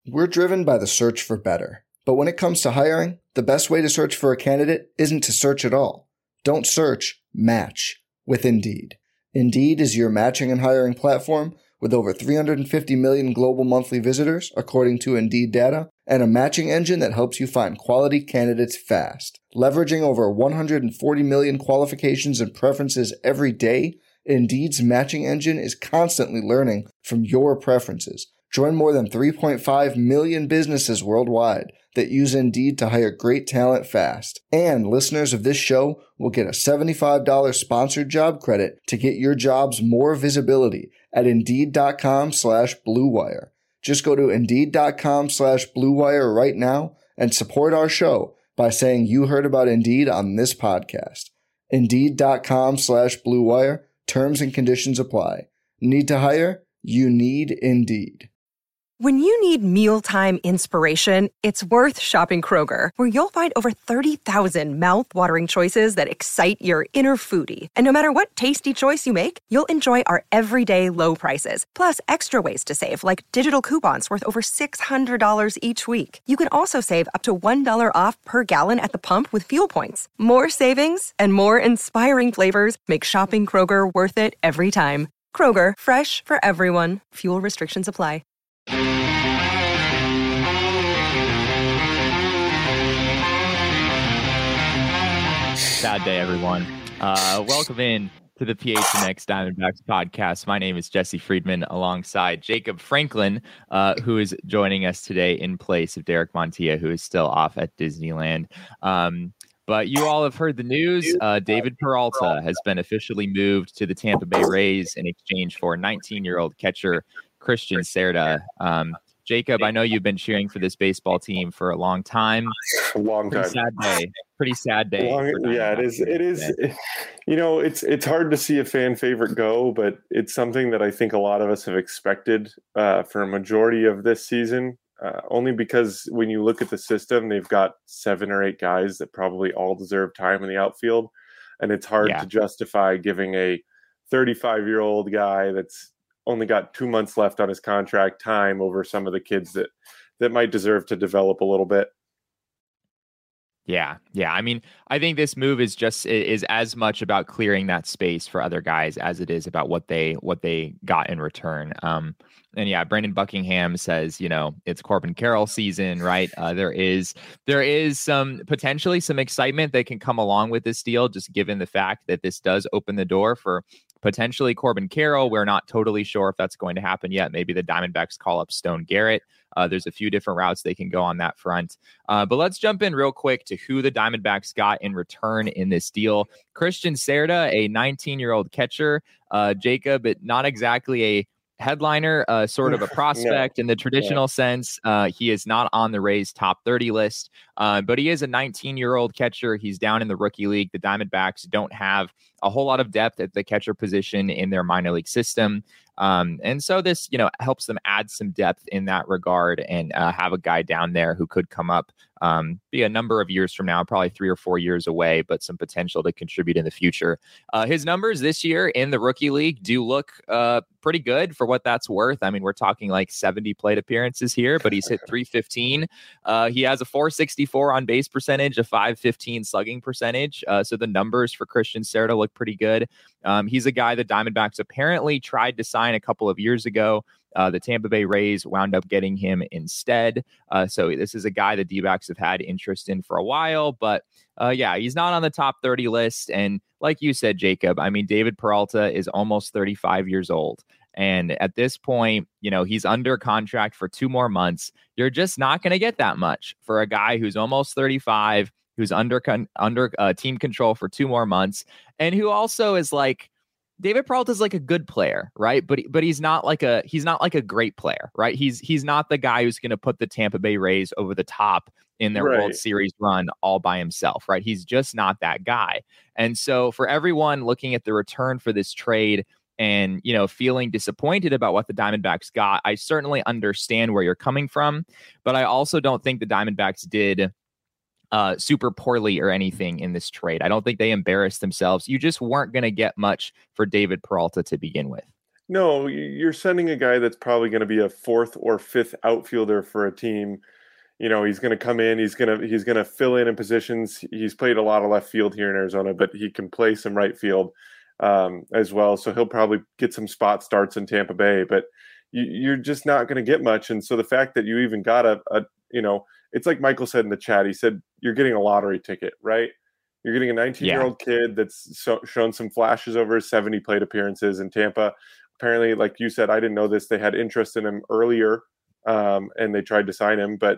We're driven by the search for better. But when it comes to hiring, the best way to search for a candidate isn't to search at all. Don't search, match with Indeed. Indeed is your matching and hiring platform with over 350 million global monthly visitors, according to Indeed data, and a matching engine that helps you find quality candidates fast. Leveraging over 140 million qualifications and preferences every day, Indeed's matching engine is constantly learning from your preferences. Join more than 3.5 million businesses worldwide that use Indeed to hire great talent fast. And listeners of this show will get a $75 sponsored job credit to get your jobs more visibility at Indeed.com/Blue Wire. Just go to Indeed.com/Blue Wire right now and support our show by saying you heard about Indeed on this podcast. Indeed.com/Blue Wire. Terms and conditions apply. Need to hire? You need Indeed. When you need mealtime inspiration, it's worth shopping Kroger, where you'll find over 30,000 mouth-watering choices that excite your inner foodie. And no matter what tasty choice you make, you'll enjoy our everyday low prices, plus extra ways to save, like digital coupons worth over $600 each week. You can also save up to $1 off per gallon at the pump with fuel points. More savings and more inspiring flavors make shopping Kroger worth it every time. Kroger, fresh for everyone. Fuel restrictions apply. Sad day, everyone. Welcome in to the PHNX Diamondbacks podcast. My name is Jesse Friedman alongside Jacob Franklin, who is joining us today in place of Derek Montilla, who is still off at Disneyland. But you all have heard the news. David Peralta has been officially moved to the Tampa Bay Rays in exchange for 19-year-old catcher Christian Cerda. Jacob, I know you've been cheering for this baseball team for a long time. A long time. Pretty sad day. Yeah, it is. It is. You know, it's hard to see a fan favorite go, but it's something that I think a lot of us have expected for a majority of this season. Only because when you look at the system, they've got 7 or 8 guys that probably all deserve time in the outfield, and it's hard to justify giving a 35-year-old guy that's only got 2 months left on his contract time over some of the kids that might deserve to develop a little bit. Yeah. I mean, I think this move is as much about clearing that space for other guys as it is about what they got in return. And yeah, Brandon Buckingham says, it's Corbin Carroll season, right? There is some potentially some excitement that can come along with this deal, just given the fact that this does open the door for potentially Corbin Carroll. We're not totally sure if that's going to happen yet. Maybe the Diamondbacks call up Stone Garrett. There's a few different routes they can go on that front. But let's jump in real quick to who the Diamondbacks got in return in this deal. Christian Cerda, a 19-year-old catcher. Jacob, not exactly a headliner, sort of a prospect in the traditional sense. He is not on the Rays top 30 list, but he is a 19-year-old catcher. He's down in the rookie league. The Diamondbacks don't have a whole lot of depth at the catcher position in their minor league system. And so this, helps them add some depth in that regard and have a guy down there who could come up, be a number of years from now, probably 3 or 4 years away, but some potential to contribute in the future. His numbers this year in the rookie league do look pretty good for what that's worth. I mean, we're talking like 70 plate appearances here, but he's hit 315. He has a 464 on base percentage, a 515 slugging percentage. So the numbers for Christian Cerda look pretty good. He's a guy the Diamondbacks apparently tried to sign a couple of years ago. The Tampa Bay Rays wound up getting him instead. So this is a guy the D-backs have had interest in for a while, but he's not on the top 30 list. And like you said, Jacob, I mean, David Peralta is almost 35 years old. And at this point, he's under contract for 2 more months. You're just not going to get that much for a guy who's almost 35, who's under team control for 2 more months, and who also is like, David Peralta is like a good player, right? But he's not like a great player, right? He's not the guy who's going to put the Tampa Bay Rays over the top in their World Series run all by himself, right? He's just not that guy. And so for everyone looking at the return for this trade and, feeling disappointed about what the Diamondbacks got, I certainly understand where you're coming from, but I also don't think the Diamondbacks did super poorly or anything in this trade. I don't think they embarrassed themselves. You just weren't going to get much for David Peralta to begin with. No, you're sending a guy that's probably going to be a fourth or fifth outfielder for a team. He's going to come in, he's going to fill in positions. He's played a lot of left field here in Arizona, but he can play some right field as well. So he'll probably get some spot starts in Tampa Bay, but you're just not going to get much. And so the fact that you even got it's like Michael said in the chat, he said, you're getting a lottery ticket, right? You're getting a 19-year-old kid that's shown some flashes over his 70 plate appearances in Tampa. Apparently, like you said, I didn't know this, they had interest in him earlier, and they tried to sign him, but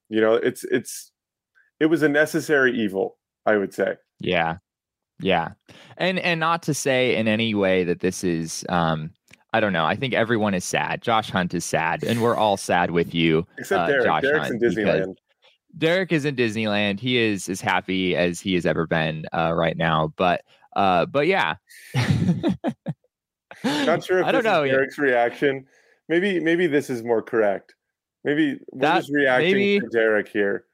it was a necessary evil, I would say. Yeah. And not to say in any way that this is, I don't know. I think everyone is sad. Josh Hunt is sad, and we're all sad with you. Except Derek. Josh Derek's Hunt, in Disneyland. Derek is in Disneyland. He is as happy as he has ever been right now. But yeah. Not sure if I don't know Derek's reaction. Maybe this is more correct. Maybe we're just reacting to Derek here.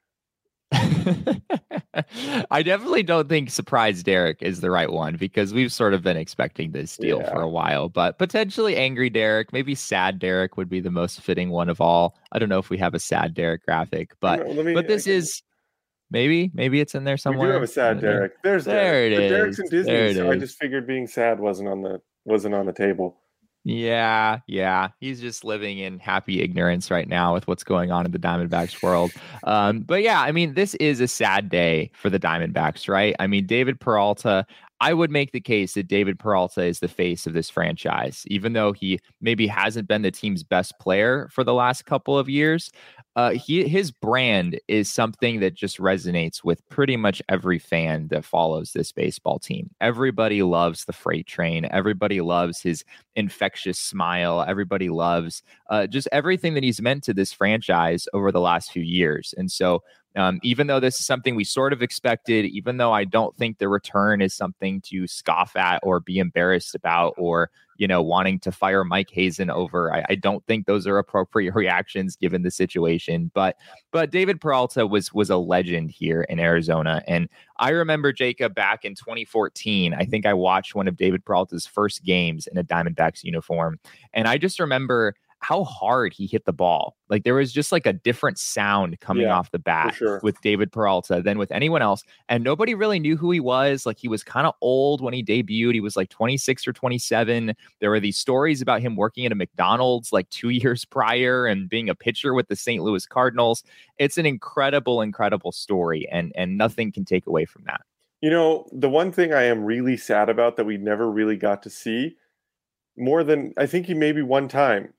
I definitely don't think surprise Derek is the right one, because we've sort of been expecting this deal for a while, but potentially angry Derek, maybe sad Derek would be the most fitting one of all. I don't know if we have a sad Derek graphic, but is maybe it's in there somewhere. We do have a sad Derek. There it is. Derek's in Disney, so I just figured being sad wasn't on the table. Yeah. He's just living in happy ignorance right now with what's going on in the Diamondbacks world. But yeah, I mean, this is a sad day for the Diamondbacks, right? I mean, David Peralta, I would make the case that David Peralta is the face of this franchise, even though he maybe hasn't been the team's best player for the last couple of years. His brand is something that just resonates with pretty much every fan that follows this baseball team. Everybody loves the freight train. Everybody loves his infectious smile. Everybody loves just everything that he's meant to this franchise over the last few years. And so even though this is something we sort of expected, even though I don't think the return is something to scoff at or be embarrassed about, or wanting to fire Mike Hazen over, I don't think those are appropriate reactions given the situation. But David Peralta was a legend here in Arizona. And I remember, Jacob, back in 2014, I think I watched one of David Peralta's first games in a Diamondbacks uniform. And I just remember how hard he hit the ball. Like, there was just like a different sound coming off the bat with David Peralta than with anyone else. And nobody really knew who he was. Like, he was kind of old when he debuted. He was like 26 or 27. There were these stories about him working at a McDonald's like 2 years prior and being a pitcher with the St. Louis Cardinals. It's an incredible, incredible story. And nothing can take away from that. The one thing I am really sad about that we never really got to see, more than I think he maybe one time,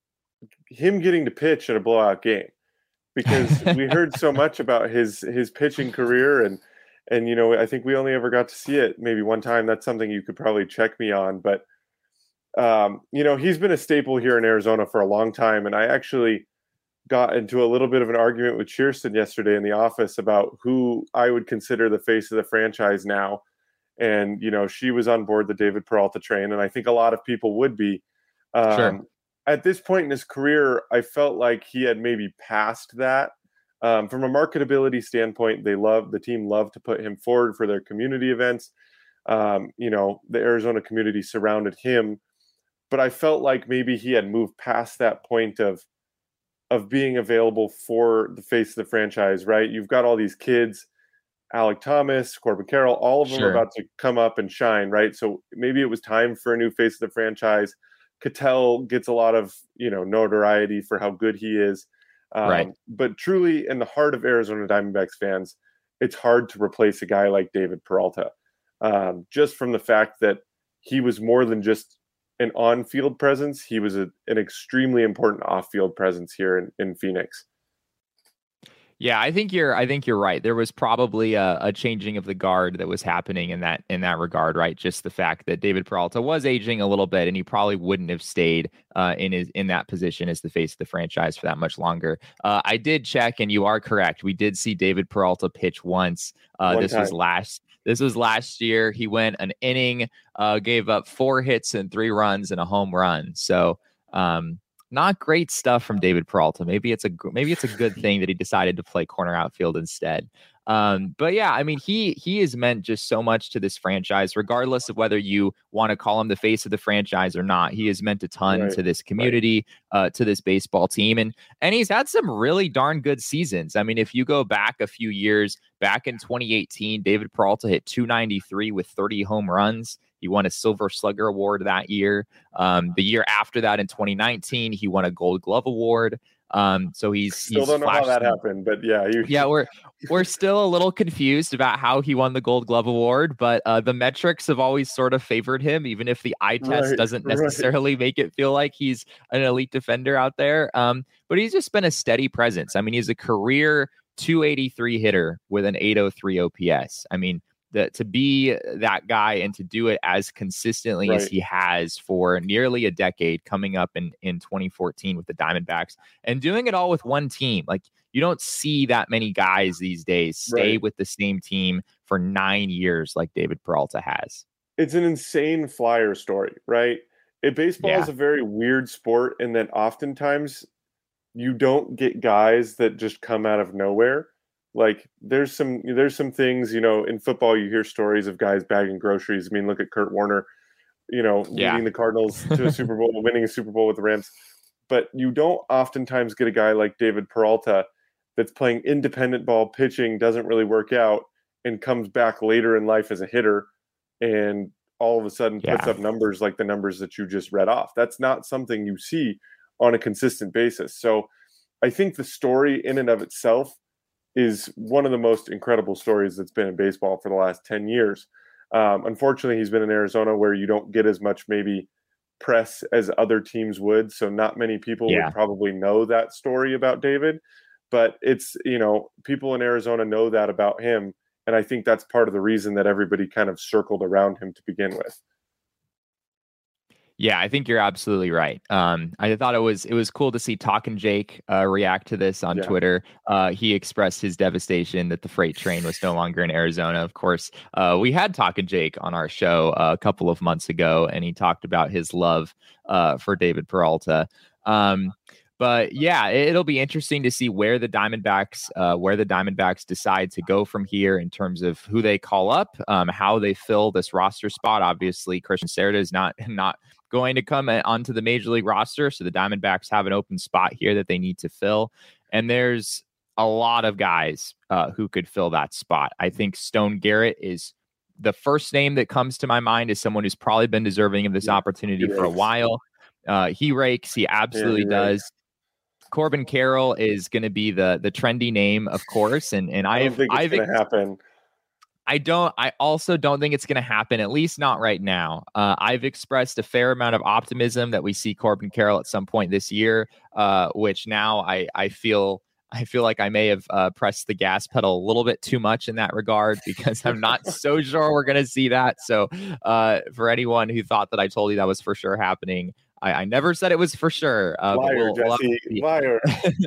him getting to pitch in a blowout game, because we heard so much about his pitching career, and I think we only ever got to see it maybe one time. That's something you could probably check me on, but he's been a staple here in Arizona for a long time, and I actually got into a little bit of an argument with Shearston yesterday in the office about who I would consider the face of the franchise now, and she was on board the David Peralta train, and I think a lot of people would be. Sure. At this point in his career, I felt like he had maybe passed that. From a marketability standpoint, the team loved to put him forward for their community events. The Arizona community surrounded him, but I felt like maybe he had moved past that point of being available for the face of the franchise, right? You've got all these kids, Alek Thomas, Corbin Carroll, all of them are about to come up and shine, right? So maybe it was time for a new face of the franchise. Ketel gets a lot of notoriety for how good he is, right? But truly, in the heart of Arizona Diamondbacks fans, it's hard to replace a guy like David Peralta, just from the fact that he was more than just an on-field presence. He was an extremely important off-field presence here in Phoenix. Yeah, I think you're right. There was probably a changing of the guard that was happening in that regard, right? Just the fact that David Peralta was aging a little bit, and he probably wouldn't have stayed in that position as the face of the franchise for that much longer. I did check, and you are correct. We did see David Peralta pitch once. This was last year. He went an inning, gave up 4 hits and 3 runs and a home run. So not great stuff from David Peralta. Maybe it's a good thing that he decided to play corner outfield instead. But yeah, I mean, he has meant just so much to this franchise, regardless of whether you want to call him the face of the franchise or not. He has meant a ton to this community, to this baseball team, and he's had some really darn good seasons. I mean, if you go back a few years, back in 2018, David Peralta hit 293 with 30 home runs. He won a Silver Slugger Award that year. The year after that, in 2019, he won a Gold Glove Award. So he's still don't know how that happened, but yeah, we're still a little confused about how he won the Gold Glove Award, but the metrics have always sort of favored him, even if the eye test doesn't necessarily make it feel like he's an elite defender out there. But he's just been a steady presence. I mean, he's a career 283 hitter with an 803 OPS. I mean, to be that guy and to do it as consistently as he has for nearly a decade, coming up in 2014 with the Diamondbacks, and doing it all with one team. Like, you don't see that many guys these days stay with the same team for 9 years like David Peralta has. It's an insane flyer story, right? Baseball is a very weird sport, and that oftentimes you don't get guys that just come out of nowhere. Like, there's some things, in football, you hear stories of guys bagging groceries. I mean, look at Kurt Warner, leading the Cardinals to a Super Bowl, winning a Super Bowl with the Rams. But you don't oftentimes get a guy like David Peralta that's playing independent ball, pitching, doesn't really work out, and comes back later in life as a hitter and all of a sudden puts up numbers like the numbers that you just read off. That's not something you see on a consistent basis. So I think the story in and of itself is one of the most incredible stories that's been in baseball for the last 10 years. Unfortunately, he's been in Arizona where you don't get as much maybe press as other teams would. So not many people would probably know that story about David, but it's, people in Arizona know that about him. And I think that's part of the reason that everybody kind of circled around him to begin with. Yeah, I think you're absolutely right. I thought it was cool to see Talkin' Jake react to this on Twitter. He expressed his devastation that the freight train was no longer in Arizona. Of course, we had Talkin' Jake on our show a couple of months ago, and he talked about his love for David Peralta. But yeah, it'll be interesting to see where the Diamondbacks decide to go from here in terms of who they call up, how they fill this roster spot. Obviously, Christian Serta is not going to come onto the major league roster, so the Diamondbacks have an open spot here that they need to fill. And there's a lot of guys who could fill that spot. I think Stone Garrett is the first name that comes to my mind as someone who's probably been deserving of this opportunity for a while. He rakes. He absolutely does. Corbin Carroll is going to be the trendy name, of course, and I don't think it's going to happen. I also don't think it's going to happen, at least not right now. I've expressed a fair amount of optimism that we see Corbin Carroll at some point this year, which now I feel like I may have pressed the gas pedal a little bit too much in that regard, because I'm not so sure we're going to see that. So for anyone who thought that I told you that was for sure happening, I never said it was for sure. Liar, Jesse. Liar.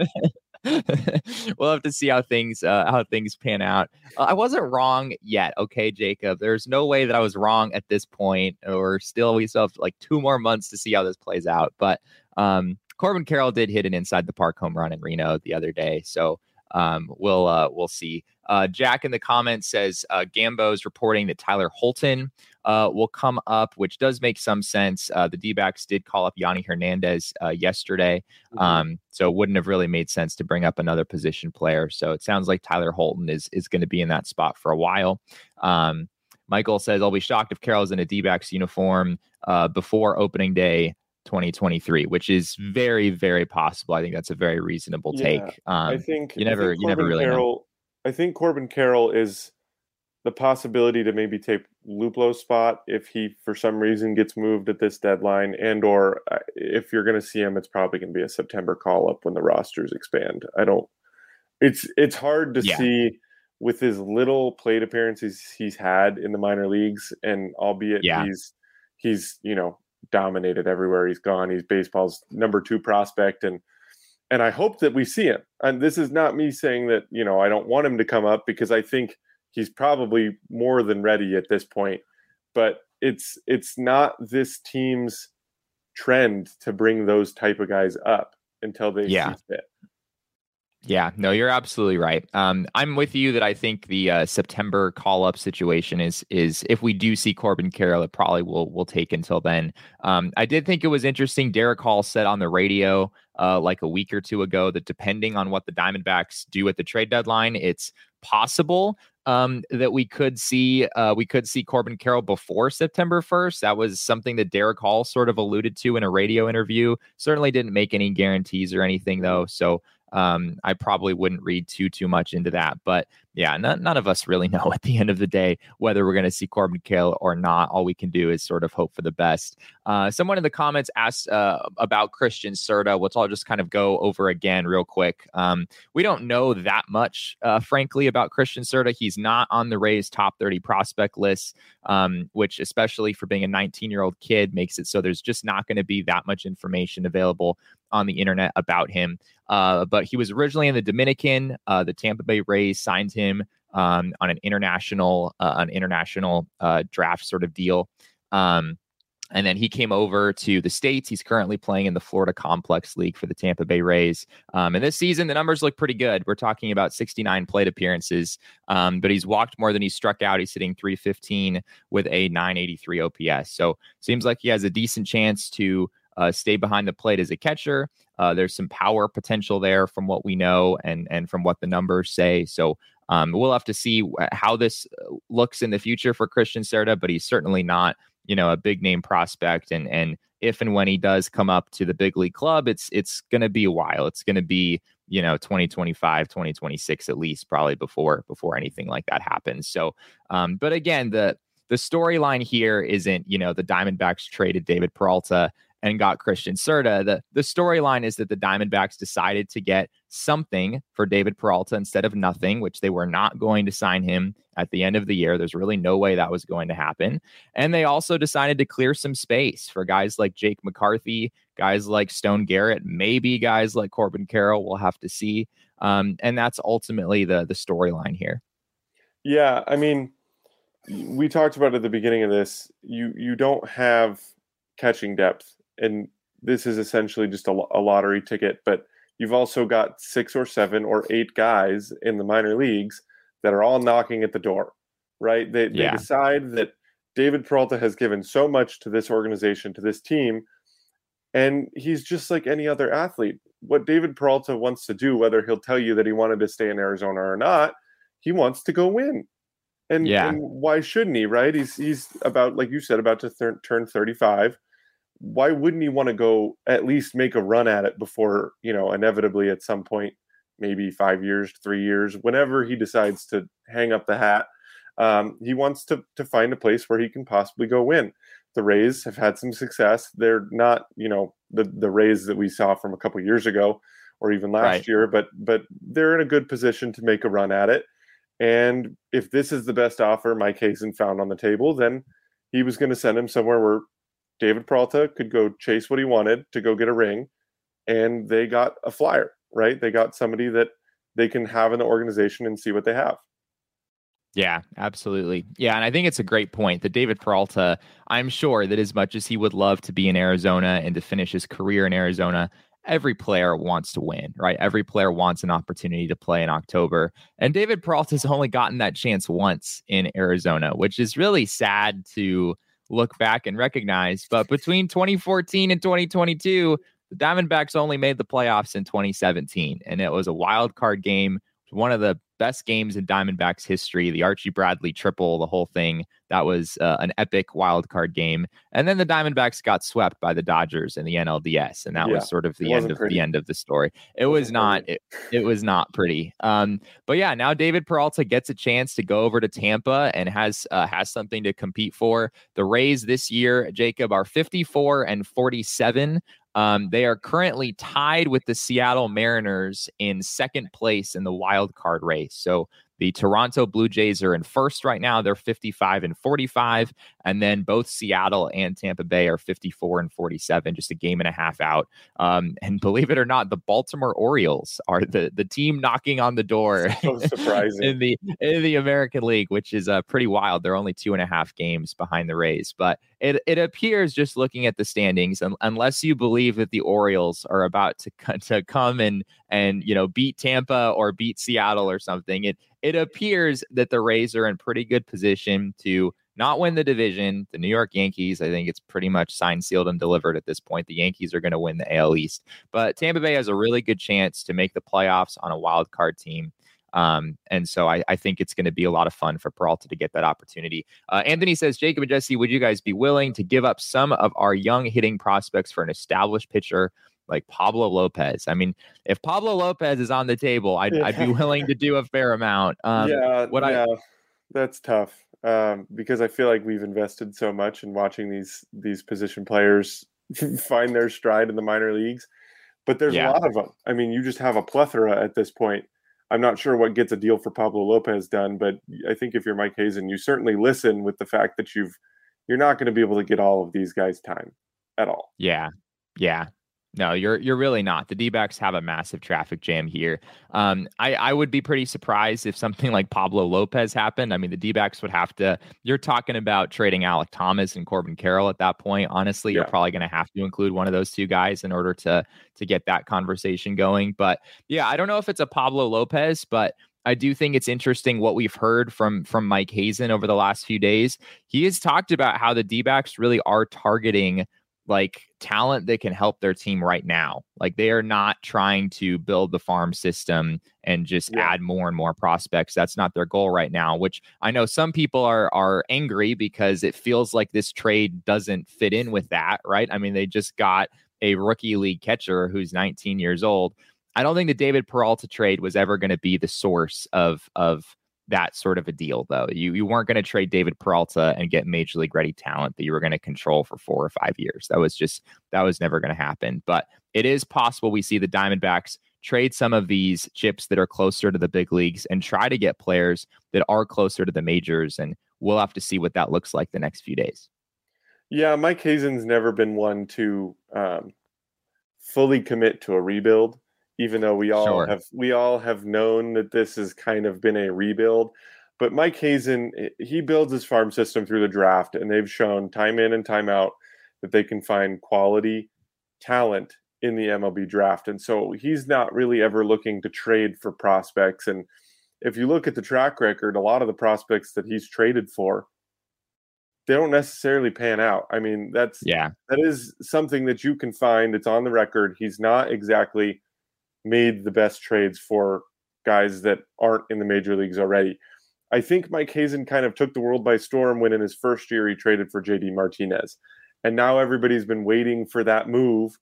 We'll have to see how things pan out. I wasn't wrong yet. Okay, Jacob, there's no way that I was wrong at this point, or we still have like 2 more months to see how this plays out. But Corbin Carroll did hit an inside the park home run in Reno the other day. So we'll see. Jack in the comments says Gambo's reporting that Tyler Holton will come up, which does make some sense. The D-backs did call up Yanni Hernandez yesterday, so it wouldn't have really made sense to bring up another position player. So it sounds like Tyler Holton is going to be in that spot for a while. Michael says, I'll be shocked if Carroll's in a D-backs uniform before opening day 2023, which is very, very possible. I think that's a very reasonable take. I think you never really know. I think Corbin Carroll is the possibility to maybe take Luplo's spot if he for some reason gets moved at this deadline, and or if you're going to see him, it's probably going to be a September call up when the rosters expand. It's hard to see with his little plate appearances he's had in the minor leagues, and albeit he's dominated everywhere he's gone. He's baseball's number 2 prospect, and I hope that we see him. And this is not me saying that, I don't want him to come up, because I think he's probably more than ready at this point. But it's not this team's trend to bring those type of guys up until they see fit. Yeah, no, you're absolutely right. I'm with you that I think the September call-up situation is if we do see Corbin Carroll, it probably will take until then. I did think it was interesting. Derek Hall said on the radio like a week or two ago that depending on what the Diamondbacks do at the trade deadline, it's possible that we could see Corbin Carroll before September 1st. That was something that Derek Hall sort of alluded to in a radio interview. Certainly didn't make any guarantees or anything though. So I probably wouldn't read too much into that, but yeah, none of us really know at the end of the day whether we're going to see Corbin Carroll or not. All we can do is sort of hope for the best. Someone in the comments asked about Christian Serta, which I'll just kind of go over again real quick. We don't know that much, frankly, about Christian Serta. He's not on the Rays top 30 prospect list, which especially for being a 19-year-old kid makes it so there's just not going to be that much information available on the internet about him. But he was originally in the Dominican. The Tampa Bay Rays signed him on an international draft sort of deal. And then he came over to the States. He's currently playing in the Florida Complex League for the Tampa Bay Rays. And this season, the numbers look pretty good. We're talking about 69 plate appearances, but he's walked more than he's struck out. He's hitting .315 with a .983 OPS. So seems like he has a decent chance to stay behind the plate as a catcher. There's some power potential there from what we know and from what the numbers say. So we'll have to see how this looks in the future for Christian Serta, but he's certainly not, a big name prospect. And if and when he does come up to the big league club, it's going to be a while. It's going to be, 2025, 2026 at least, probably before anything like that happens. So, but again, the storyline here isn't, the Diamondbacks traded David Peralta and got Christian Serta. The storyline is that the Diamondbacks decided to get something for David Peralta instead of nothing, which they were not going to sign him at the end of the year. There's really no way that was going to happen. And they also decided to clear some space for guys like Jake McCarthy, guys like Stone Garrett, maybe guys like Corbin Carroll. We'll have to see. And that's ultimately the storyline here. Yeah, I mean, we talked about at the beginning of this, you don't have catching depth. And this is essentially just a lottery ticket, but you've also got 6 or 7 or 8 guys in the minor leagues that are all knocking at the door, right? They decide that David Peralta has given so much to this organization, to this team, and he's just like any other athlete. What David Peralta wants to do, whether he'll tell you that he wanted to stay in Arizona or not, he wants to go win. And why shouldn't he, right? He's about, like you said, about to turn 35. Why wouldn't he want to go at least make a run at it before, inevitably at some point, maybe 5 years, 3 years, whenever he decides to hang up the hat, he wants to find a place where he can possibly go win. The Rays have had some success. They're not, the Rays that we saw from a couple years ago or even last year, but they're in a good position to make a run at it. And if this is the best offer Mike Hazen found on the table, then he was going to send him somewhere where David Peralta could go chase what he wanted to go get a ring, and they got a flyer, right? They got somebody that they can have in the organization and see what they have. Yeah, absolutely. Yeah, and I think it's a great point that David Peralta, I'm sure that as much as he would love to be in Arizona and to finish his career in Arizona, every player wants to win, right? Every player wants an opportunity to play in October. And David Peralta's only gotten that chance once in Arizona, which is really sad to look back and recognize. But between 2014 and 2022, the Diamondbacks only made the playoffs in 2017, and it was a wild card game, one of the best games in Diamondbacks history, the Archie Bradley triple, the whole thing. That was an epic wild card game. And then the Diamondbacks got swept by the Dodgers in the NLDS, and that was sort of the end of the story. It was not pretty. But yeah, now David Peralta gets a chance to go over to Tampa and has something to compete for. The Rays this year, Jacob, are 54-47. They are currently tied with the Seattle Mariners in second place in the wild card race. So The Toronto Blue Jays are in first right now. They're 55-45. And then both Seattle and Tampa Bay are 54-47, just a game and a half out. And believe it or not, the Baltimore Orioles are the team knocking on the door so surprising in the American League, which is pretty wild. They're only 2.5 games behind the Rays. But it appears, just looking at the standings, unless you believe that the Orioles are about to come and beat Tampa or beat Seattle or something, it appears that the Rays are in pretty good position to not win the division. The New York Yankees, I think it's pretty much signed, sealed, and delivered at this point. The Yankees are going to win the AL East. But Tampa Bay has a really good chance to make the playoffs on a wild card team. And so I think it's going to be a lot of fun for Peralta to get that opportunity. Anthony says, Jacob and Jesse, would you guys be willing to give up some of our young hitting prospects for an established pitcher like Pablo Lopez? I mean, if Pablo Lopez is on the table, I'd be willing to do a fair amount. That's tough. Because I feel like we've invested so much in watching these position players find their stride in the minor leagues, but there's a lot of them. I mean, you just have a plethora at this point. I'm not sure what gets a deal for Pablo Lopez done, but I think if you're Mike Hazen, you certainly listen with the fact that you're not going to be able to get all of these guys time at all. Yeah. No, you're really not. The D-backs have a massive traffic jam here. I would be pretty surprised if something like Pablo Lopez happened. I mean, the D-backs would have to, you're talking about trading Alec Thomas and Corbin Carroll at that point. Honestly, you're probably going to have to include one of those two guys in order to get that conversation going. But yeah, I don't know if it's a Pablo Lopez, but I do think it's interesting what we've heard from Mike Hazen over the last few days. He has talked about how the D-backs really are targeting like talent that can help their team right now. Like they are not trying to build the farm system and just add more and more prospects. That's not their goal right now, which I know some people are angry because it feels like this trade doesn't fit in with that, right? I mean, they just got a rookie league catcher who's 19 years old. I don't think the David Peralta trade was ever going to be the source of that sort of a deal, though. You weren't going to trade David Peralta and get major league ready talent that you were going to control for 4 or 5 years. That was never going to happen. But it is possible we see the Diamondbacks trade some of these chips that are closer to the big leagues and try to get players that are closer to the majors. And we'll have to see what that looks like the next few days. Yeah, Mike Hazen's never been one to fully commit to a rebuild, even though we all have known that this has kind of been a rebuild. But Mike Hazen, he builds his farm system through the draft, and they've shown time in and time out that they can find quality talent in the MLB draft. And so he's not really ever looking to trade for prospects. And if you look at the track record, a lot of the prospects that he's traded for, they don't necessarily pan out. I mean, that is something that you can find. It's on the record. He's not exactly made the best trades for guys that aren't in the major leagues already. I think Mike Hazen kind of took the world by storm when in his first year he traded for JD Martinez. And now everybody's been waiting for that move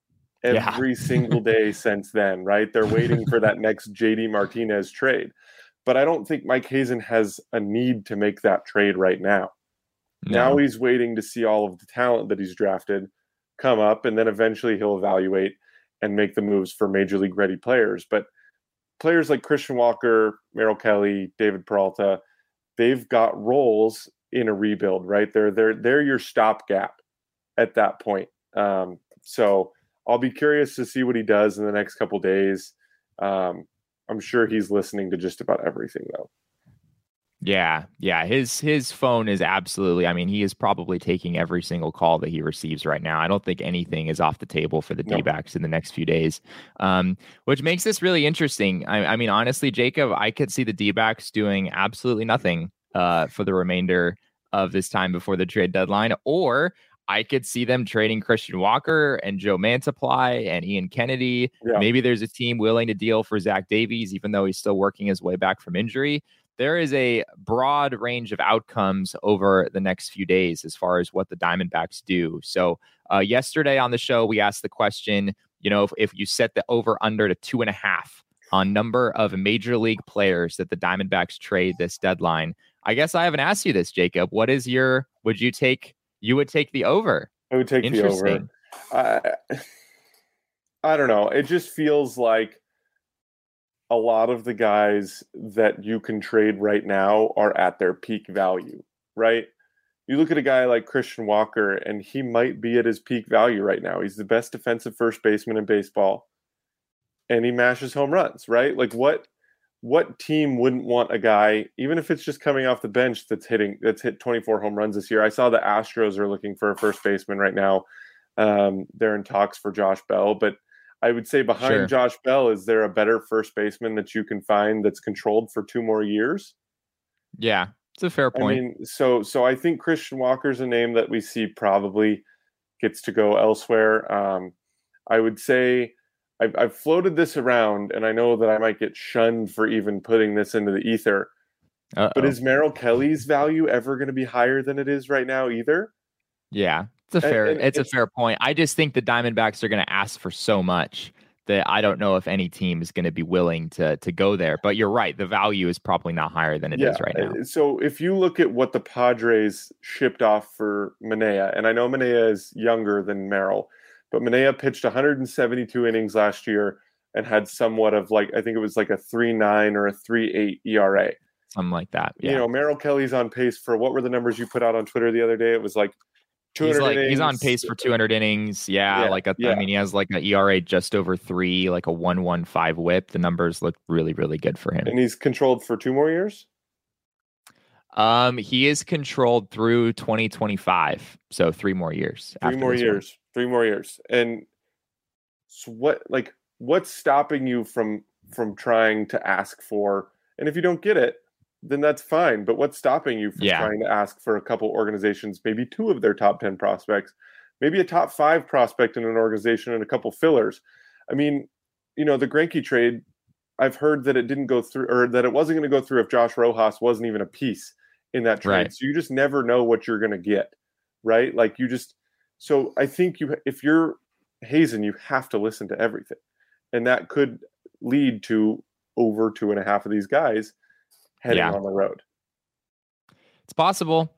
every single day since then, right? They're waiting for that next JD Martinez trade. But I don't think Mike Hazen has a need to make that trade right now. No. Now he's waiting to see all of the talent that he's drafted come up, and then eventually he'll evaluate and make the moves for major league ready players. But players like Christian Walker, Merrill Kelly, David Peralta, they've got roles in a rebuild, right? They're your stopgap at that point. So I'll be curious to see what he does in the next couple of days. I'm sure he's listening to just about everything, though. Yeah. His phone is absolutely, I mean, he is probably taking every single call that he receives right now. I don't think anything is off the table for the D-backs in the next few days, which makes this really interesting. I mean, honestly, Jacob, I could see the D-backs doing absolutely nothing for the remainder of this time before the trade deadline, or I could see them trading Christian Walker and Joe Mantiply and Ian Kennedy. Yeah. Maybe there's a team willing to deal for Zach Davies, even though he's still working his way back from injury. There is a broad range of outcomes over the next few days as far as what the Diamondbacks do. So yesterday on the show, we asked the question, if you set the over under to 2.5 on number of major league players that the Diamondbacks trade this deadline. I guess I haven't asked you this, Jacob. What is you would take the over? I would take the over. I don't know. It just feels like a lot of the guys that you can trade right now are at their peak value, right? You look at a guy like Christian Walker, and he might be at his peak value right now. He's the best defensive first baseman in baseball, and he mashes home runs, right? Like what team wouldn't want a guy, even if it's just coming off the bench, that's hit 24 home runs this year? I saw the Astros are looking for a first baseman right now. They're in talks for Josh Bell, but I would say behind Josh Bell, is there a better first baseman that you can find that's controlled for 2 more years? Yeah, it's a fair point. I mean, so I think Christian Walker's a name that we see probably gets to go elsewhere. I would say I've floated this around, and I know that I might get shunned for even putting this into the ether. But is Merrill Kelly's value ever going to be higher than it is right now either? Yeah, it's a fair point. I just think the Diamondbacks are going to ask for so much that I don't know if any team is going to be willing to go there. But you're right. The value is probably not higher than it is right now. So if you look at what the Padres shipped off for Manaea, and I know Manaea is younger than Merrill, but Manaea pitched 172 innings last year and had somewhat of I think it was like a 3.9 or a 3.8 ERA. Something like that. Yeah. You know, Merrill Kelly's on pace for, what were the numbers you put out on Twitter the other day? It was like 200 innings. He's on pace for 200 innings. I mean, he has like an ERA just over 3, like a 1.15 whip. The numbers look really, really good for him. And he's controlled for 2 more years? He is controlled through 2025. So 3 more years. 3 more years. 3 more years. And so what's stopping you from trying to ask for, and if you don't get it, then that's fine. But what's stopping you from trying to ask for a couple organizations, maybe 2 of their top 10 prospects, maybe a top 5 prospect in an organization and a couple fillers? I mean, you know, the Greinke trade, I've heard that it didn't go through, or that it wasn't going to go through if Josh Rojas wasn't even a piece in that trade. Right. So you just never know what you're going to get, right? So I think if you're Hazen, you have to listen to everything. And that could lead to over 2.5 of these guys heading on the road. It's possible.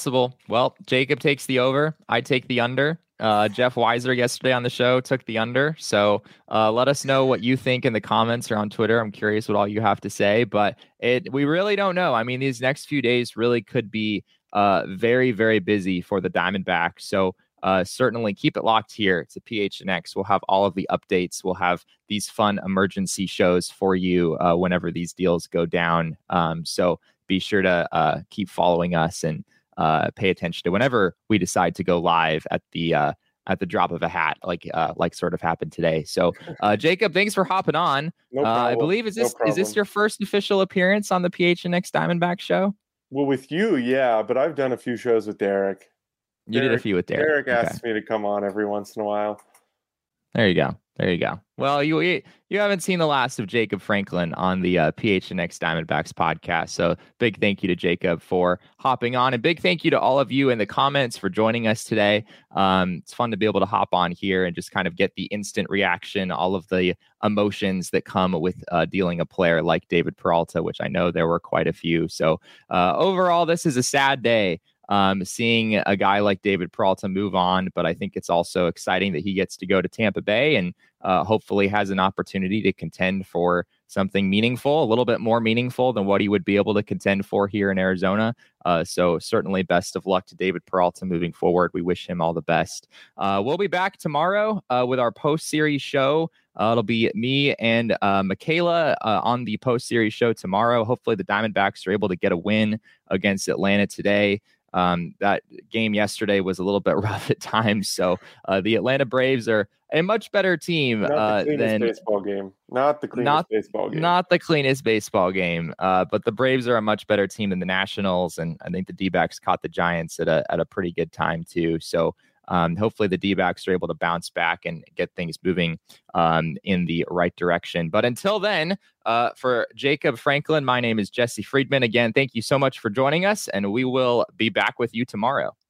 Well, Jacob takes the over. I take the under. Jeff Weiser yesterday on the show took the under. So let us know what you think in the comments or on Twitter. I'm curious what all you have to say, but we really don't know. I mean, these next few days really could be very, very busy for the Diamondbacks. So certainly keep it locked here to PHNX. We'll have all of the updates. We'll have these fun emergency shows for you whenever these deals go down. So be sure to keep following us and pay attention to whenever we decide to go live at the drop of a hat, like sort of happened today. So Jacob, thanks for hopping on. No problem. I believe is this your first official appearance on the PHNX Diamondback show? Well, with you, yeah, but I've done a few shows with Derek. You did a few with Derek. Derek asks me to come on every once in a while. There you go. Well, you haven't seen the last of Jacob Franklin on the PHNX Diamondbacks podcast. So big thank you to Jacob for hopping on, and big thank you to all of you in the comments for joining us today. It's fun to be able to hop on here and just kind of get the instant reaction, all of the emotions that come with dealing a player like David Peralta, which I know there were quite a few. So overall, this is a sad day. Seeing a guy like David Peralta move on, but I think it's also exciting that he gets to go to Tampa Bay and hopefully has an opportunity to contend for something meaningful, a little bit more meaningful than what he would be able to contend for here in Arizona. So certainly best of luck to David Peralta moving forward. We wish him all the best. We'll be back tomorrow with our post-series show. It'll be me and Michaela on the post-series show tomorrow. Hopefully the Diamondbacks are able to get a win against Atlanta today. That game yesterday was a little bit rough at times. So the Atlanta Braves are a much better team than baseball game. Not the cleanest baseball game. Not the cleanest baseball game. But the Braves are a much better team than the Nationals, and I think the D-backs caught the Giants at a pretty good time too. So hopefully the D-backs are able to bounce back and get things moving in the right direction. But until then, for Jacob Franklin, my name is Jesse Friedman. Again, thank you so much for joining us, and we will be back with you tomorrow.